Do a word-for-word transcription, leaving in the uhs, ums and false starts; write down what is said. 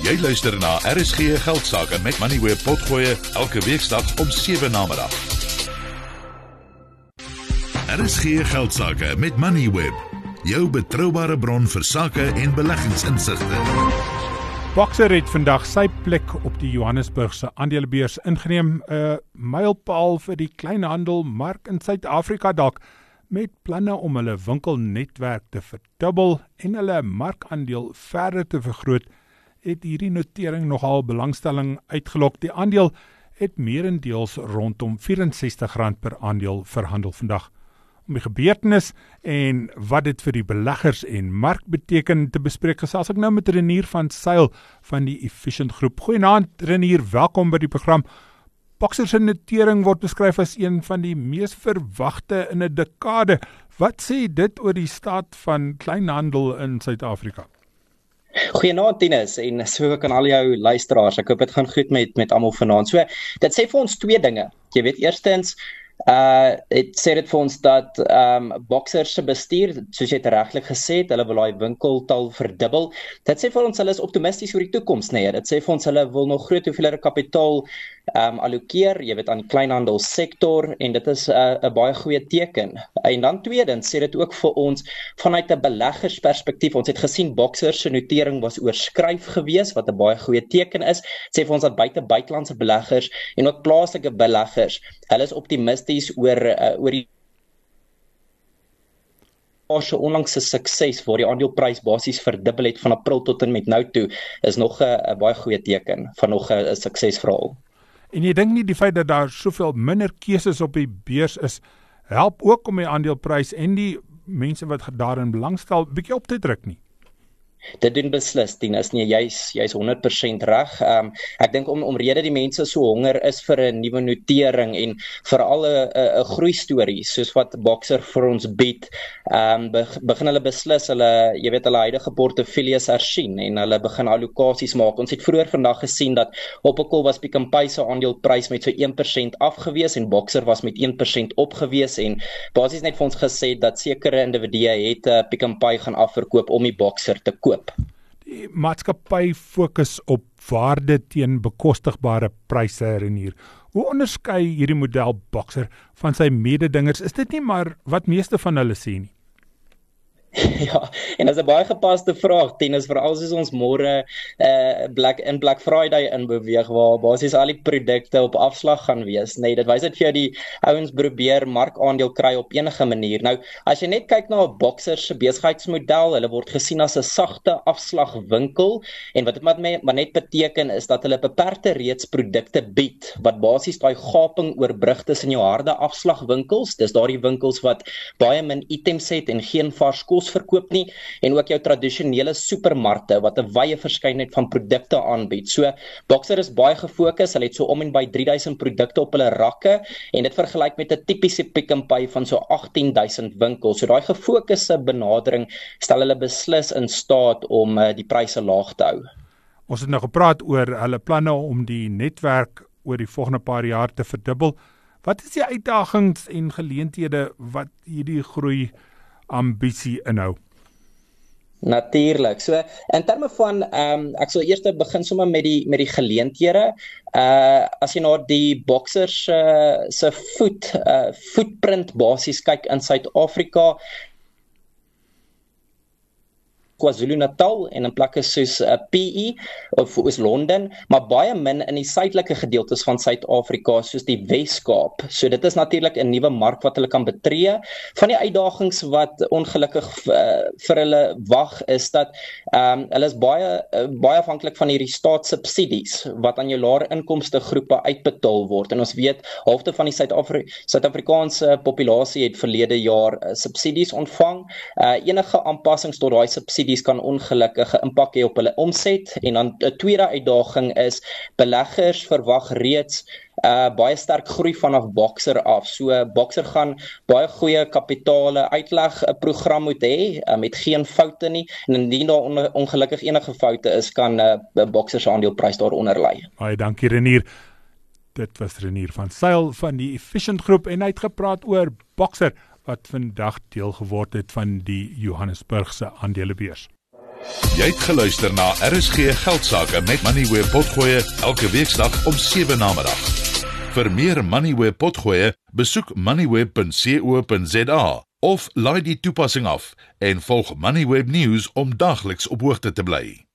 Jy luister na R S G Geldsaake met Moneyweb Potgoe elke weeksdag om sewe namiddag. R S G Geldsaake met Moneyweb, jou betroubare bron vir sake en beleggingsinsigte. Boxer het vandag sy plek op die Johannesburgse aandelebeurs ingeneem, 'n mylpaal vir die kleinhandelmark in Suid-Afrika dalk, met planne om hulle winkelnetwerk te verdubbel en hulle markandeel verder te vergroot, het hierdie notering nogal belangstelling uitgelok. Die aandeel het meerendeels rondom vyf en sestig rand per aandeel verhandel vandag. Om die gebeurtenis en wat dit vir die beleggers en mark beteken te bespreek, gesels ek nou met Renier van Sail van die Efficient Groep. Goeienaand Renier, welkom by die program. Boxer se notering word beskryf as een van die mees verwagte in 'n dekade. Wat sê dit oor die staat van kleinhandel in Suid-Afrika? Goeienaand Tinus en so kan al jou luisteraars. Ek hoop dit gaan goed met met almal vanaand. So, dit sê vir ons twee dinge. Jy weet, eerstens Uh, het sê dit vir ons dat um, Boxer se bestuur, soos jy het reglik gesê het, hulle wil daai winkeltal verdubbel. Dit sê vir ons hulle is optimisties oor die toekoms, nee. Dit sê vir ons hulle wil nog groot hoeveelhede kapitaal um, allokeer, jy weet, aan die kleinhandelsektor, en dit is 'n uh, baie goeie teken. En dan tweedens sê dit ook vir ons vanuit 'n beleggersperspektief. Ons het gesien Boxer se notering was oorskryf gewees, wat 'n baie goeie teken is. Dit sê vir ons dat buite buitelandse beleggers en ook plaaslike beleggers, hulle is optimisties oor uh, oor die se onlangse sukses waar die aandeleprys basies verdubbel het van April tot en met nou toe, is nog 'n baie goeie teken van nog 'n suksesverhaal. En jy dink nie die feit dat daar soveel minder keuses op die beurs is, help ook om die aandeleprys en die mense wat daarin belangstel bietjie op te druk nie? Dit doen beslis, Tinus, nee, jy's jy's honderd persent reg. Um, ek dink om omrede die mense so honger is vir 'n nuwe notering en veral 'n 'n groei storie soos wat Boxer vir ons bied, um, begin hulle beslis hulle, jy weet, hulle huidige portefeuilles hersien en hulle begin allokasies maak. Ons het vroeër vandag gesien dat op 'n kol was Pick n Pay se aandeleprys met so een persent afgewees en Boxer was met een persent opgewees, en basies net vir ons gesê dat sekere individue het uh, Pick n Pay gaan afverkoop om die Boxer te koop. Die maatskappy fokus op waarde teen bekostigbare pryse, Renier. Hoe onderskei hierdie model Boxer van sy mededingers? Is dit nie maar wat meeste van hulle sê nie? Ja, en dit is 'n baie gepaste vraag, Tinus, veral as ons môre uh, Black in Black Friday inbeweeg waar basies al die produkte op afslag gaan wees. Nee, dit wys dit vir jou die ouens probeer markaandeel kry op enige manier. Nou, as jy net kyk na 'n Boxer se besigheidsmodel, hulle word gesien as 'n sagte afslagwinkel, en wat dit maar net beteken is dat hulle beperkte reeds produkte bied wat basies daai gaping oorbrug tussen jou harde afslagwinkels, dis daardie winkels wat baie min items het en geen vars kos verkoop nie, en ook jou tradisionele supermarkte wat 'n wye verskeidenheid van produkte aanbied. So Boxer is baie gefokus, hulle het so om en by drie duisend produkte op hulle rakke, en dit vergelyk met 'n tipiese Pick n Pay van so agttien duisend winkels. So daai gefokuste benadering stel hulle beslis in staat om uh, die pryse laag te hou. Ons het nou gepraat oor hulle planne om die netwerk oor die volgende paar jaar te verdubbel. Wat is die uitdagings en geleenthede wat hierdie groei ambisie inhou? Natuurlik. So in terme van um, ek sal eers begin sommer met die met die geleenthede. Uh as jy na die Boxer se se voet uh footprint basies kyk in Suid-Afrika, KwaZulu-Natal en in plekke soos uh, P E of is Londen, maar baie min in die suidelike gedeeltes van Suid-Afrika soos die Wes-Kaap. So dit is natuurlik 'n nuwe mark wat hulle kan betree. Van die uitdagings wat ongelukkig uh, vir hulle wag is dat um, hulle is baie uh, baie afhanklik van hierdie staatssubsidies wat aan jou laer inkomste groepe uitbetaal word. En ons weet halfte van die Suid-Afri- Suid-Afrikaanse populasie het verlede jaar uh, subsidies ontvang. Uh, enige aanpassings tot daai subsidies kan ongelukkige impak hê op hulle omset. En dan 'n tweede uitdaging is beleggers verwag reeds uh, baie sterk groei vanaf Boxer af. So uh, Boxer gaan baie goeie kapitale uitleg 'n program moet hê uh, met geen foute nie. En indien daar on, ongelukkig enige foute is, kan uh, Boxer se aandeleprys daaronder lê. Baie dankie Renier. Dit was Renier van Sail van die Efficient Groep en hy het gepraat oor Boxer wat vandag deel geword het van die Johannesburgse aandelebeurs. Jy het geluister na R S G Geldsaake met Moneyweb Potgoe elke weeksdag om sewe namiddag. Vir meer Moneyweb Potgoe, besoek moneyweb punt co punt za of laai die toepassing af en volg Moneyweb News om dagliks op hoogte te bly.